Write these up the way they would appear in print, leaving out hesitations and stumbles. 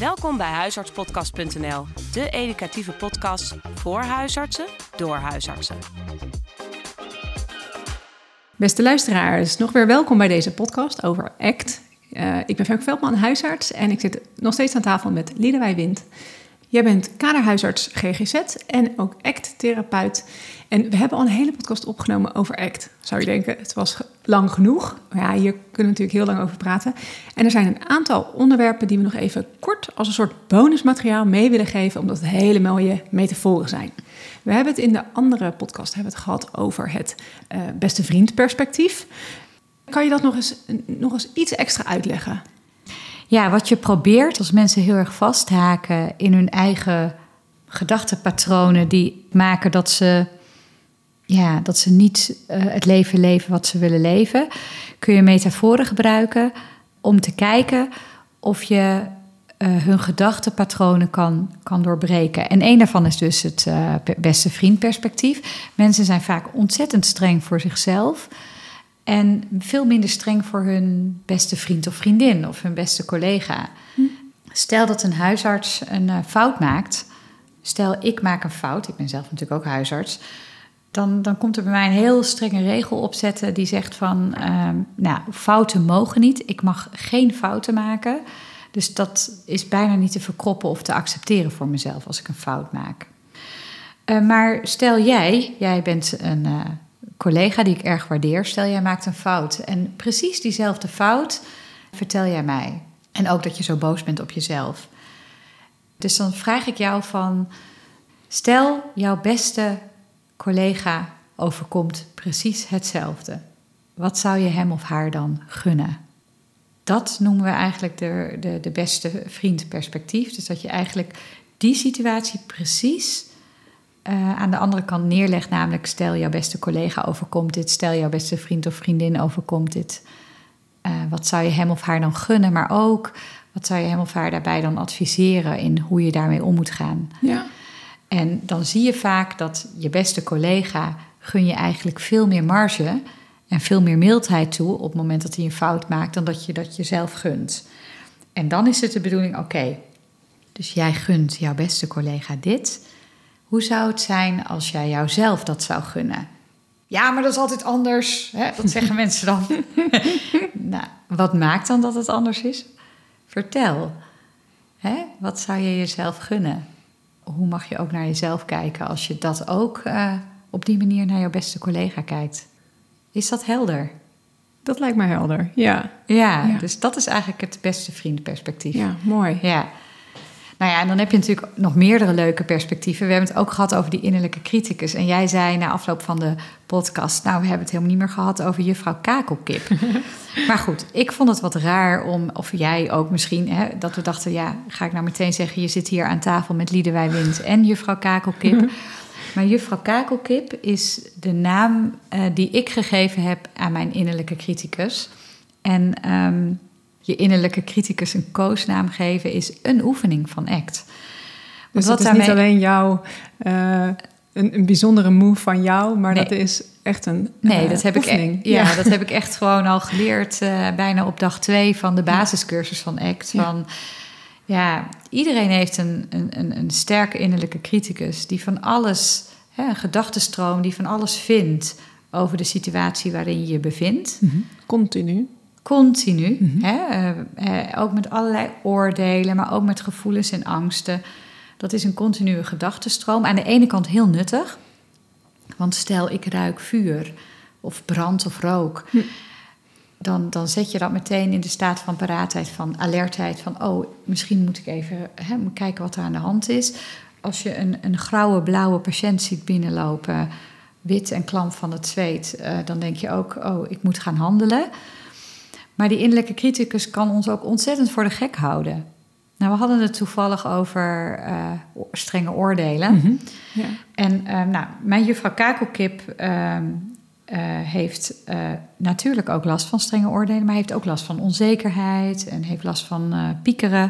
Welkom bij huisartspodcast.nl, de educatieve podcast voor huisartsen, door huisartsen. Beste luisteraars, nog weer welkom bij deze podcast over ACT. Ik ben Femke Veldman, huisarts en ik zit nog steeds aan tafel met Liedewij Wind. Jij bent kaderhuisarts GGZ en ook ACT-therapeut. En we hebben al een hele podcast opgenomen over ACT. Zou je denken, het was lang genoeg. Maar ja, hier kunnen we natuurlijk heel lang over praten. En er zijn een aantal onderwerpen die we nog even kort als een soort bonusmateriaal mee willen geven, omdat het hele mooie metaforen zijn. We hebben het in de andere podcast gehad over het beste vriend perspectief. Kan je dat nog eens iets extra uitleggen? Ja, wat je probeert als mensen heel erg vasthaken in hun eigen gedachtenpatronen die maken dat ze niet het leven leven wat ze willen leven, kun je metaforen gebruiken om te kijken of je hun gedachtenpatronen kan doorbreken. En één daarvan is dus het beste vriendperspectief. Mensen zijn vaak ontzettend streng voor zichzelf en veel minder streng voor hun beste vriend of vriendin of hun beste collega. Stel dat een huisarts een fout maakt. Stel, ik maak een fout. Ik ben zelf natuurlijk ook huisarts. Dan komt er bij mij een heel strenge regel opzetten die zegt van, fouten mogen niet. Ik mag geen fouten maken. Dus dat is bijna niet te verkroppen of te accepteren voor mezelf als ik een fout maak. Maar stel jij bent een collega die ik erg waardeer. Stel jij maakt een fout en precies diezelfde fout vertel jij mij. En ook dat je zo boos bent op jezelf. Dus dan vraag ik jou van, stel jouw beste collega overkomt precies hetzelfde. Wat zou je hem of haar dan gunnen? Dat noemen we eigenlijk de beste vriend perspectief. Dus dat je eigenlijk die situatie precies aan de andere kant neerlegt. Namelijk, stel jouw beste collega overkomt dit. Stel jouw beste vriend of vriendin overkomt dit. Wat zou je hem of haar dan gunnen? Maar ook, wat zou je hem of haar daarbij dan adviseren in hoe je daarmee om moet gaan? Ja. En dan zie je vaak dat je beste collega gun je eigenlijk veel meer marge en veel meer mildheid toe op het moment dat hij een fout maakt dan dat je dat jezelf gunt. En dan is het de bedoeling, oké, dus jij gunt jouw beste collega dit. Hoe zou het zijn als jij jouzelf dat zou gunnen? Ja, maar dat is altijd anders. Hè? Dat zeggen mensen dan. Nou, wat maakt dan dat het anders is? Vertel. Hè? Wat zou je jezelf gunnen? Hoe mag je ook naar jezelf kijken als je dat ook op die manier naar jouw beste collega kijkt? Is dat helder? Dat lijkt me helder, ja. Ja, dus dat is eigenlijk het beste vriendperspectief. Ja, mooi. Ja. Nou ja, en dan heb je natuurlijk nog meerdere leuke perspectieven. We hebben het ook gehad over die innerlijke criticus. En jij zei na afloop van de podcast, nou, we hebben het helemaal niet meer gehad over juffrouw Kakelkip. Maar goed, ik vond het wat raar of jij ook misschien, dat we dachten, ja, ga ik nou meteen zeggen, je zit hier aan tafel met Liedewij Wind en juffrouw Kakelkip. Maar juffrouw Kakelkip is de naam die ik gegeven heb aan mijn innerlijke criticus. En je innerlijke criticus een koosnaam geven is een oefening van ACT. Dus dat is niet alleen jouw een bijzondere move van jou, maar dat is echt een oefening. Dat heb ik echt gewoon al geleerd bijna op dag 2 van de basiscursus van ACT. Van, iedereen heeft een sterke innerlijke criticus die van alles, een gedachtenstroom die van alles vindt over de situatie waarin je je bevindt. Mm-hmm. Continu. Mm-hmm. Ook met allerlei oordelen, maar ook met gevoelens en angsten. Dat is een continue gedachtenstroom. Aan de ene kant heel nuttig. Want stel, ik ruik vuur of brand of rook. Dan zet je dat meteen in de staat van paraatheid, van alertheid. Van, misschien moet ik even kijken wat er aan de hand is. Als je een grauwe, blauwe patiënt ziet binnenlopen, wit en klam van het zweet, dan denk je ook, ik moet gaan handelen. Maar die innerlijke criticus kan ons ook ontzettend voor de gek houden. Nou, we hadden het toevallig over strenge oordelen. Mm-hmm. Ja. En mijn juffrouw Kakelkip heeft natuurlijk ook last van strenge oordelen, maar heeft ook last van onzekerheid en heeft last van piekeren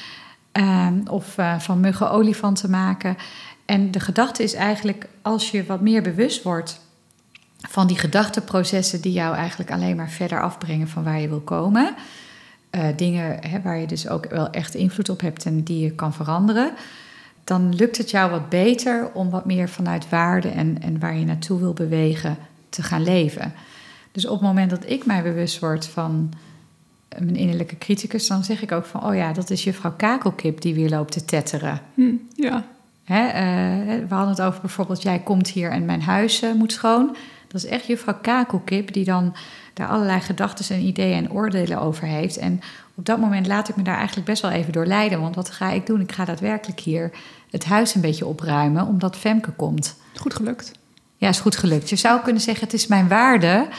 of van muggen olifanten maken. En de gedachte is eigenlijk, als je wat meer bewust wordt van die gedachteprocessen die jou eigenlijk alleen maar verder afbrengen van waar je wil komen, dingen waar je dus ook wel echt invloed op hebt en die je kan veranderen, dan lukt het jou wat beter om wat meer vanuit waarde en waar je naartoe wil bewegen te gaan leven. Dus op het moment dat ik mij bewust word van mijn innerlijke criticus, dan zeg ik ook van, oh ja, dat is juffrouw Kakelkip die weer loopt te tetteren. Ja. We hadden het over bijvoorbeeld, jij komt hier en mijn huis moet schoon. Dat is echt juffrouw Kakelkip die dan daar allerlei gedachten en ideeën en oordelen over heeft. En op dat moment laat ik me daar eigenlijk best wel even door leiden. Want wat ga ik doen? Ik ga daadwerkelijk hier het huis een beetje opruimen, omdat Femke komt. Goed gelukt. Ja, is goed gelukt. Je zou kunnen zeggen, het is mijn waarde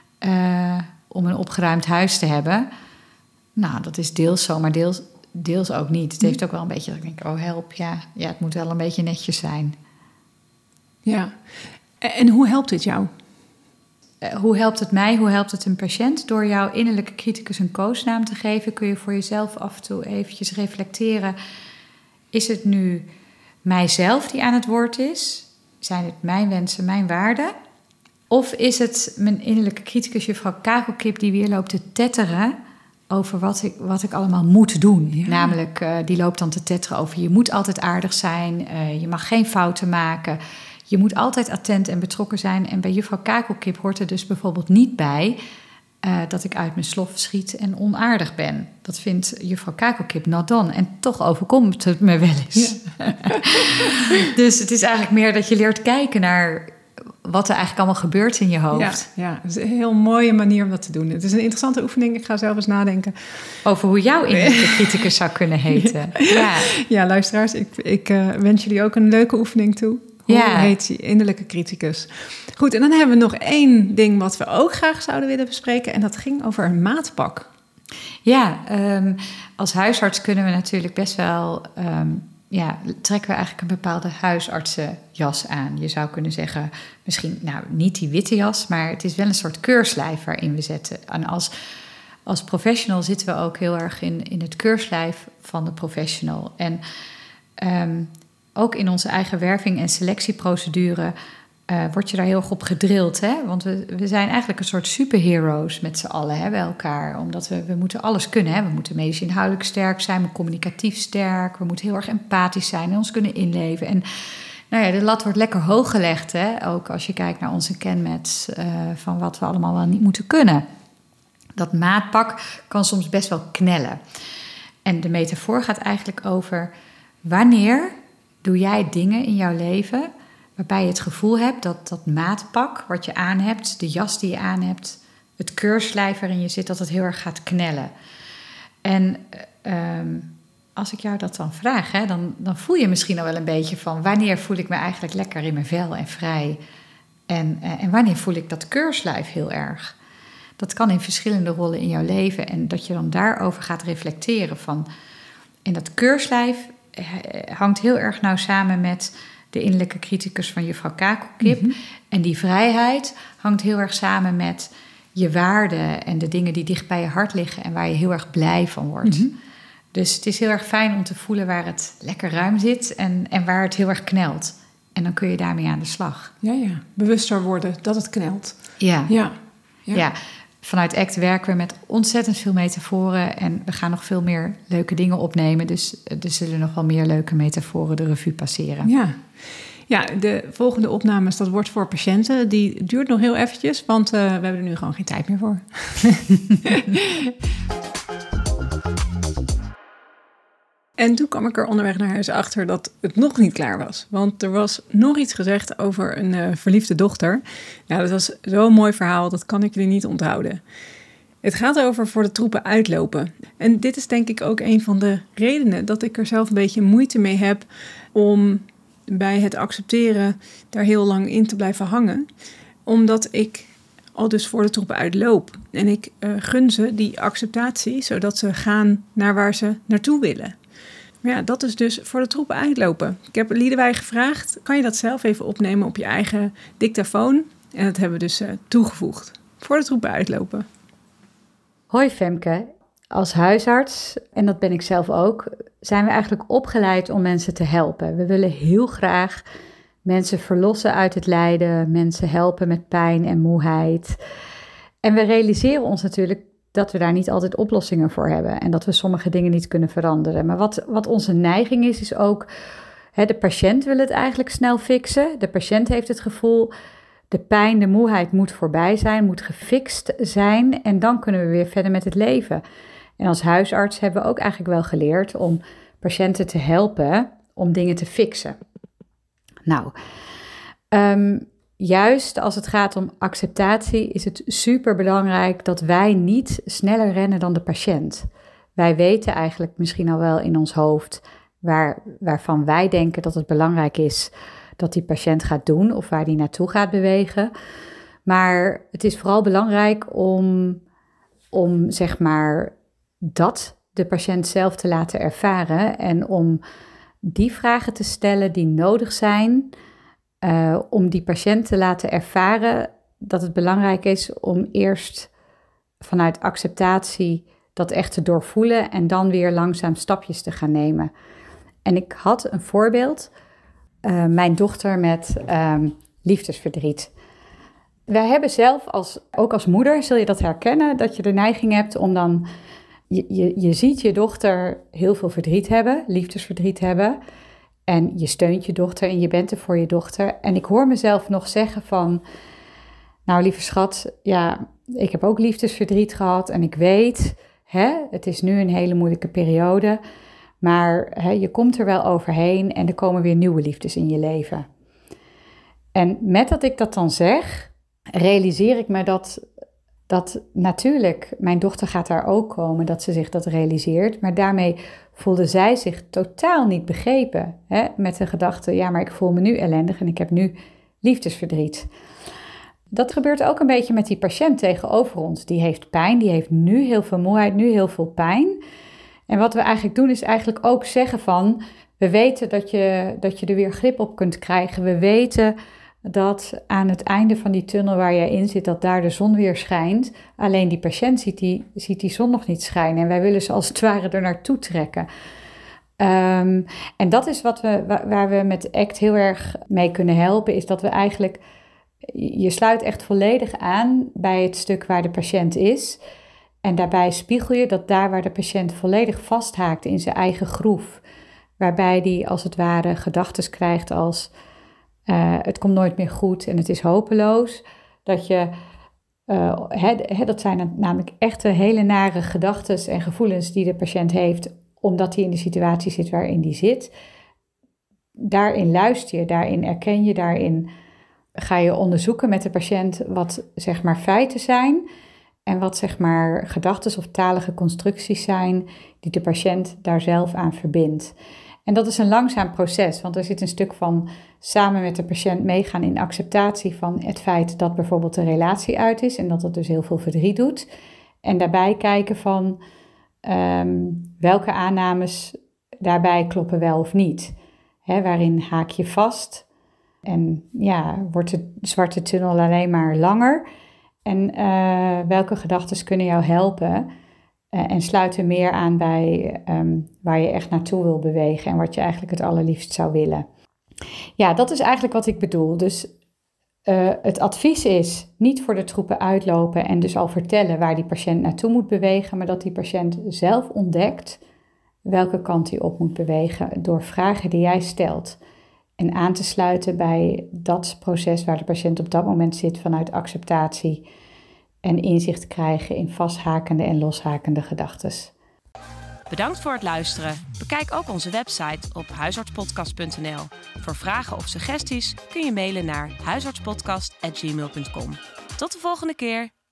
om een opgeruimd huis te hebben. Nou, dat is deels zo, maar deels ook niet. Het heeft ook wel een beetje dat ik denk, oh help, ja, het moet wel een beetje netjes zijn. Ja. En hoe helpt dit jou? Hoe helpt het mij? Hoe helpt het een patiënt? Door jouw innerlijke criticus een koosnaam te geven, kun je voor jezelf af en toe eventjes reflecteren. Is het nu mijzelf die aan het woord is? Zijn het mijn wensen, mijn waarden? Of is het mijn innerlijke criticus, juffrouw Kakelkip, die weer loopt te tetteren over wat ik allemaal moet doen? Ja. Namelijk, die loopt dan te tetteren over je moet altijd aardig zijn, je mag geen fouten maken, je moet altijd attent en betrokken zijn. En bij juffrouw Kakelkip hoort er dus bijvoorbeeld niet bij dat ik uit mijn slof schiet en onaardig ben. Dat vindt juffrouw Kakelkip not done. En toch overkomt het me wel eens. Ja. Dus het is eigenlijk meer dat je leert kijken naar wat er eigenlijk allemaal gebeurt in je hoofd. Ja, dat is een heel mooie manier om dat te doen. Het is een interessante oefening. Ik ga zelf eens nadenken over hoe jouw innerlijke criticus zou kunnen heten. Ja, luisteraars, ik wens jullie ook een leuke oefening toe. Hoe heet die innerlijke criticus? Goed, en dan hebben we nog 1 ding wat we ook graag zouden willen bespreken. En dat ging over een maatpak. Ja, als huisarts kunnen we natuurlijk best wel trekken we eigenlijk een bepaalde huisartsenjas aan. Je zou kunnen zeggen, misschien niet die witte jas, maar het is wel een soort keurslijf waarin we zetten. En als professional zitten we ook heel erg in het keurslijf van de professional. En ook in onze eigen werving- en selectieprocedure word je daar heel erg op gedrild. Hè? Want we zijn eigenlijk een soort superheroes met z'n allen bij elkaar. Omdat we moeten alles kunnen. Hè? We moeten medisch inhoudelijk sterk zijn, maar communicatief sterk. We moeten heel erg empathisch zijn en ons kunnen inleven. En de lat wordt lekker hoog gelegd. Hè? Ook als je kijkt naar onze kenmets van wat we allemaal wel niet moeten kunnen. Dat maatpak kan soms best wel knellen. En de metafoor gaat eigenlijk over wanneer doe jij dingen in jouw leven waarbij je het gevoel hebt dat maatpak wat je aan hebt, de jas die je aan hebt, het keurslijf waarin je zit, dat het heel erg gaat knellen. En als ik jou dat dan vraag, dan voel je misschien al wel een beetje van wanneer voel ik me eigenlijk lekker in mijn vel en vrij. En wanneer voel ik dat keurslijf heel erg. Dat kan in verschillende rollen in jouw leven. En dat je dan daarover gaat reflecteren van. En dat keurslijf hangt heel erg nauw samen met de innerlijke criticus van juffrouw Kakelkip. Mm-hmm. En die vrijheid hangt heel erg samen met je waarden en de dingen die dicht bij je hart liggen en waar je heel erg blij van wordt. Mm-hmm. Dus het is heel erg fijn om te voelen waar het lekker ruim zit en waar het heel erg knelt. En dan kun je daarmee aan de slag. Ja. Bewuster worden dat het knelt. Ja. Vanuit ACT werken we met ontzettend veel metaforen en we gaan nog veel meer leuke dingen opnemen. Dus er zullen nog wel meer leuke metaforen de revue passeren. Ja, de volgende opnames, dat wordt voor patiënten. Die duurt nog heel eventjes, want we hebben er nu gewoon geen tijd meer voor. En toen kwam ik er onderweg naar huis achter dat het nog niet klaar was. Want er was nog iets gezegd over een verliefde dochter. Nou, dat was zo'n mooi verhaal, dat kan ik jullie niet onthouden. Het gaat over voor de troepen uitlopen. En dit is denk ik ook een van de redenen dat ik er zelf een beetje moeite mee heb om bij het accepteren daar heel lang in te blijven hangen. Omdat ik al dus voor de troepen uitloop. En ik gun ze die acceptatie, zodat ze gaan naar waar ze naartoe willen. Maar ja, dat is dus voor de troepen uitlopen. Ik heb Liedewij gevraagd, kan je dat zelf even opnemen op je eigen dictafoon? En dat hebben we dus toegevoegd. Voor de troepen uitlopen. Hoi Femke, als huisarts, en dat ben ik zelf ook, zijn we eigenlijk opgeleid om mensen te helpen. We willen heel graag mensen verlossen uit het lijden, mensen helpen met pijn en moeheid. En we realiseren ons natuurlijk dat we daar niet altijd oplossingen voor hebben en dat we sommige dingen niet kunnen veranderen. Maar wat onze neiging is ook, de patiënt wil het eigenlijk snel fixen. De patiënt heeft het gevoel, de pijn, de moeheid moet voorbij zijn, moet gefixt zijn en dan kunnen we weer verder met het leven. En als huisarts hebben we ook eigenlijk wel geleerd om patiënten te helpen om dingen te fixen. Nou, juist als het gaat om acceptatie is het superbelangrijk dat wij niet sneller rennen dan de patiënt. Wij weten eigenlijk misschien al wel in ons hoofd waarvan wij denken dat het belangrijk is dat die patiënt gaat doen of waar die naartoe gaat bewegen. Maar het is vooral belangrijk om zeg maar dat de patiënt zelf te laten ervaren en om die vragen te stellen die nodig zijn om die patiënt te laten ervaren dat het belangrijk is om eerst vanuit acceptatie dat echt te doorvoelen en dan weer langzaam stapjes te gaan nemen. En ik had een voorbeeld, mijn dochter met liefdesverdriet. Wij hebben zelf, ook als moeder, zul je dat herkennen, dat je de neiging hebt om dan, je ziet je dochter heel veel verdriet hebben, liefdesverdriet hebben. En je steunt je dochter en je bent er voor je dochter. En ik hoor mezelf nog zeggen van, nou lieve schat, ja, ik heb ook liefdesverdriet gehad. En ik weet, het is nu een hele moeilijke periode. Maar je komt er wel overheen en er komen weer nieuwe liefdes in je leven. En met dat ik dat dan zeg, realiseer ik me dat natuurlijk, mijn dochter gaat daar ook komen, dat ze zich dat realiseert. Maar daarmee voelde zij zich totaal niet begrepen. Met de gedachte, ja, maar ik voel me nu ellendig en ik heb nu liefdesverdriet. Dat gebeurt ook een beetje met die patiënt tegenover ons. Die heeft pijn, die heeft nu heel veel moeheid, nu heel veel pijn. En wat we eigenlijk doen is eigenlijk ook zeggen van, we weten dat je er weer grip op kunt krijgen. We weten dat aan het einde van die tunnel waar jij in zit, dat daar de zon weer schijnt. Alleen die patiënt ziet die zon nog niet schijnen. En wij willen ze als het ware er naartoe trekken. En dat is waar we met ACT heel erg mee kunnen helpen, is dat we eigenlijk, je sluit echt volledig aan bij het stuk waar de patiënt is. En daarbij spiegel je dat daar waar de patiënt volledig vasthaakt in zijn eigen groef, waarbij die als het ware gedachtes krijgt als het komt nooit meer goed en het is hopeloos. Dat zijn namelijk echte hele nare gedachtes en gevoelens die de patiënt heeft, omdat hij in de situatie zit waarin die zit. Daarin luister je, daarin erken je, daarin ga je onderzoeken met de patiënt wat zeg maar feiten zijn en wat zeg maar gedachtes of talige constructies zijn die de patiënt daar zelf aan verbindt. En dat is een langzaam proces, want er zit een stuk van samen met de patiënt meegaan in acceptatie van het feit dat bijvoorbeeld de relatie uit is en dat het dus heel veel verdriet doet. En daarbij kijken van welke aannames daarbij kloppen wel of niet. Waarin haak je vast en ja, wordt de zwarte tunnel alleen maar langer. En welke gedachten kunnen jou helpen en sluiten meer aan bij waar je echt naartoe wil bewegen en wat je eigenlijk het allerliefst zou willen. Ja, dat is eigenlijk wat ik bedoel. Dus het advies is niet voor de troepen uitlopen en dus al vertellen waar die patiënt naartoe moet bewegen, maar dat die patiënt zelf ontdekt welke kant hij op moet bewegen door vragen die jij stelt. En aan te sluiten bij dat proces waar de patiënt op dat moment zit vanuit acceptatie en inzicht krijgen in vasthakende en loshakende gedachten. Bedankt voor het luisteren. Bekijk ook onze website op huisartspodcast.nl. Voor vragen of suggesties kun je mailen naar huisartspodcast@gmail.com. Tot de volgende keer.